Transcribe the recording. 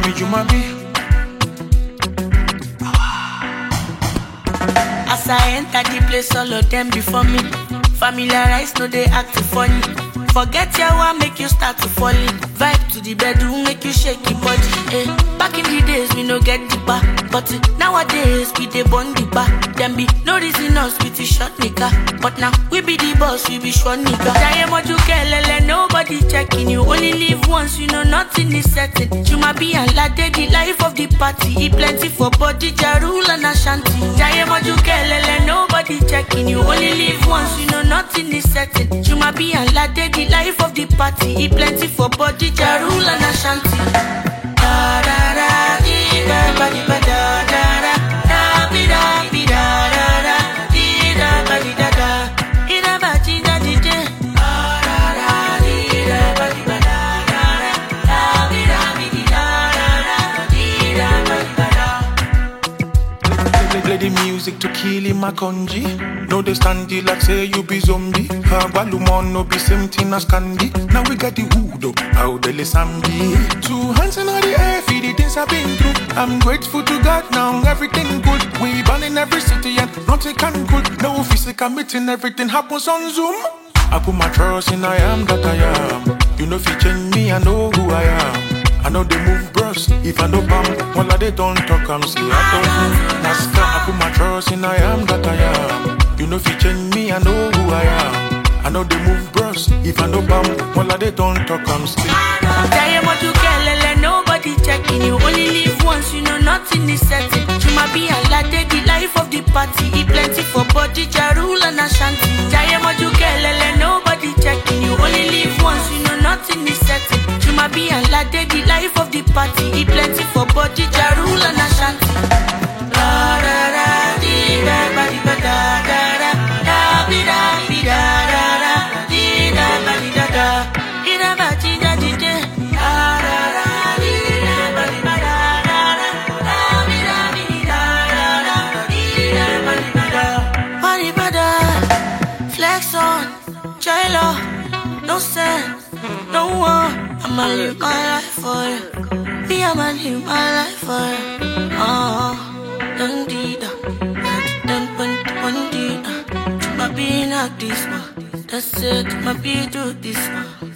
you my be. As I enter the place, all of them before me. Familiarize, no they act funny. Forget your one, make you start to fall in. Vibe to the bedroom, make you shake your body. Back in the days, we no get the bar, but nowadays we dey burn the bar. Them be no reason us with the short nigga, but now we be the boss, we be short nigga. Diamodu kelele, nobody checking you. Only live once, you know nothing is certain. Juma be and lade, the life of the party. Eat plenty for body, jarul and Ashanti. Diamodu kelele, nobody checking you. Only live once, you know nothing is certain. Juma be and lade, the life of the party. Eat plenty for body, jarul and Ashanti. Da da da, di da ba di ba da da da, da bi da da da, di da ba di da da, di da ba di da di da, da da di da ba di ba da da da, da bi di da da, di da ba di ba da. Play the music to kill him a conji. No they stand it like say you be zombie. Balumon no be same thing as candy. Now we got the hood up, how the sambi. 2 hands in the air, feed the things I've been through. I'm grateful to God now, everything good. We born in every city and nothing can good. No physical meeting, everything happens on Zoom. I put my trust in I am that I am. You know if you change me, I know who I am. I know they move bros, if I know bam, all of they don't talk, I'm still I don't know. Nascar, I put my trust in I am that I am. You know if you change me, I know who I am. I know they move bros, if I know bam, all of they don't talk, I'm still Diamodu kelele, nobody checking you. Only live once, you know nothing is certain. Juma be and lade, the life of the party. Eat plenty for body, jarul and Ashanti. Diamodu kelele, nobody checking you. Only live once, you know nothing is certain. Juma be and lade, the life of the party. Eat plenty for body, jarul and Ashanti. Da da da, di da ba di ba da da da, da bi da da, di da ba di da da, di da ba di da di da, da da da, di da ba di ba da da da, da bi da da, di da ba di ba da. Body ba da, flex on, J-Lo, no sense, no one. I'ma live my life for you. Me, I'ma live my life for you. Dun dee da, dun dee da. My being like this one, that's it. My be do this one.